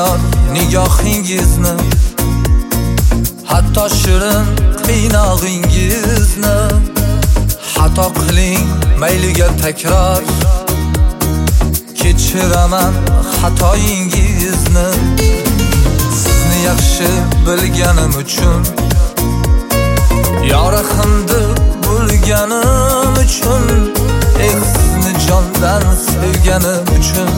yar nigohingizni, hatto shirin qiynog'ingizni. Xato qiling mayliga takror, kechiraman xatoyingizni. Sizni yaxshi bilganim uchun, yorig'imni bo'lganim uchun, sizni jondan sevganim uchun,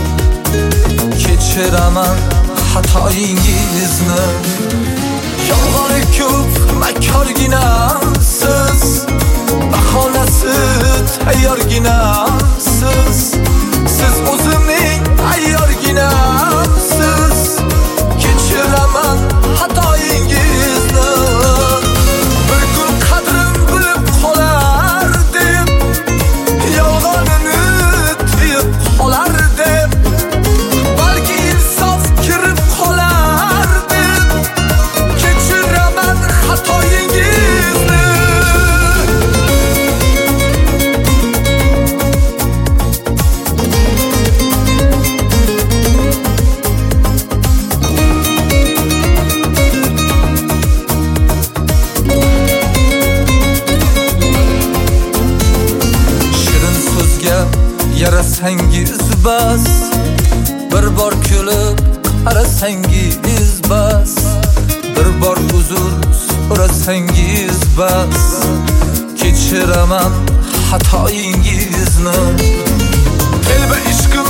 kechiraman xatoyingizni. Yolg'oni ko'p makorginasiz, bahonasi tayyorginasiz. Siz o'zimning ayyorginasiz, kechiraman xatoyingizni. Bir kun qadrim bilib qolar deb, yolg'onini tiyib qolar deb, balki insof kirib qolar deb, kechiraman xatoyingizni. Yarasangiz bas, bir bor kulib qarasangiz bas, bir bor uzr so'rasangiz bas, kechiraman xatoyingizni. Telba ishqim